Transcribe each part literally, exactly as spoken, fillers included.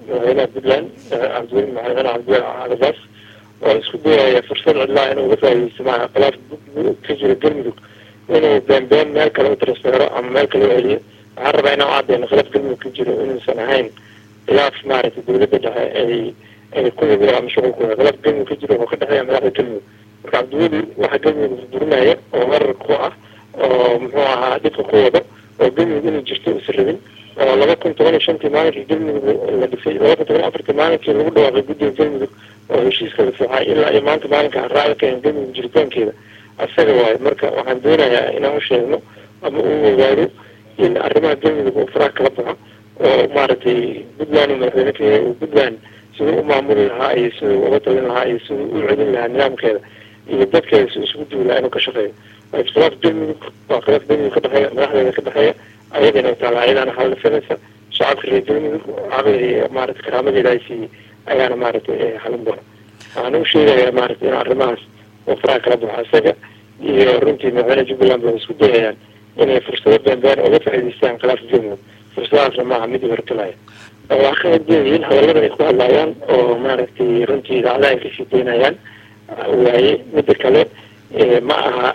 madaxweynaha puntland cabdiweli maxamed cabdiweli calabaas oo isku dayaya fursad cidlaa inuu uga faa'iidaysto maha khilaaf ka jira galmudug inuu beenbeen meel kale u transfero ama meel kale u celiyo waxaan rabaa inaan u cadeyno khilaaf galmudug ka jiro inuusan ahayn khilaaf maaragtay dawladda dhexe ay ay ku lug ama shuqul ku khilaaf galmudug ka jiro oo ka dhexeeya madaxda galmudug marka cabdiweli waxa galmudug burburinaya oo weerar ku ah oo muxuu ahaa dhibka ku wado oo galmudug inay jirto usan rabin oo laba kun toban iyo shantii maalinkii galmudug la dhisay laba kun toban iyo afartii maalinkii lagu dhawaaqay guddiga galmudug oo heshiiska la saxay ilaa iyo maanta maalinka aan raaci karin galmudug jiritaankeeda asaga waayo marka waxaan doonayaa inaan u sheegno ama uu ogaado in arrimaha galmudug uu faraha kala baxo oo maaragtay puntland uu madaxweyne ka yahay uu puntland siduu u maamuli lahaa iyo siduu uga talin lahaa iyo siduu u celin lahaa nidaamkeeda iyo dadkeeda si isugu duwi lahaa inuu ka shaqeeyo khilaaf galmudug waa khilaaf galmudug ka dhexeeya madaxdeeda ka dhexeeya ayadana taala ayadana xalisanaysa shacabka reer galmudug caqli maaragtay karaamadeeda ay siiyey ayaana maaragtay xalin doona waxaan u sheegayaa maaragtay in arrimahaas uu faraha kala baxo isaga iyo runtii madaxweyne jubbaland bay isku dayayaan inay fursado beenbeen uga faa'iidaystaan khilaafka galmudug fursadahaasna maaha mid hortalaya waa ka hadleeyihiin hadallada ay ku hadlayaan oo maaragtay runtii idaacadaha ay kasii daynayaan waaye midda kale ma aha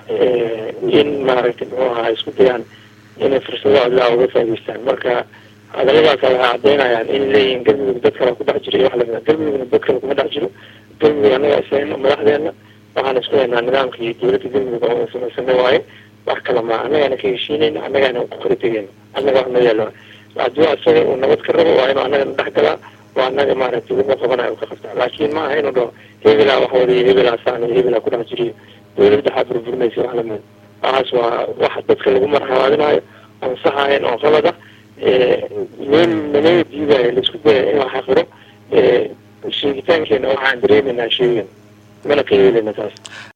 in maaragtay muxuu ahaa isku dayaan inay fursado cidlaa uga faa'iidaystaan marka hadalladaas waxay caddeynayaan in leeyihiin galmudug dad kale ku dhex jiro iyo wax lamida galmudugna dad kale kuma dhex jiro galmudug annaga isayno madaxdeena waxaan isku haynaa nidaamka iyo dawladda galmudug oo samaysanay waaye wax kale ma annagaana ka heshiinayna annagaana ku kala tegayna annaga wax noo yaalo hadduu asaga uu nabad ka rabo waa inuu annagana dhex galaa waa annaga maaragtay wuxuu qabanayo ka qabtaa laakiin ma aha inuu dhaho hebelaa wax wada iyo hebelaa saan iyo hebelaa ku dhex jiriyo dawladda waxaa burburinaysa wax lamida waxaas waa wax dadka lagu marxabaadinayo aan saxahayn oo qalada meel naloo diidayo laisku daya in la xaqiro sheegitaankeena waxaan dareemaynaa sheegan mana ka yeelina taas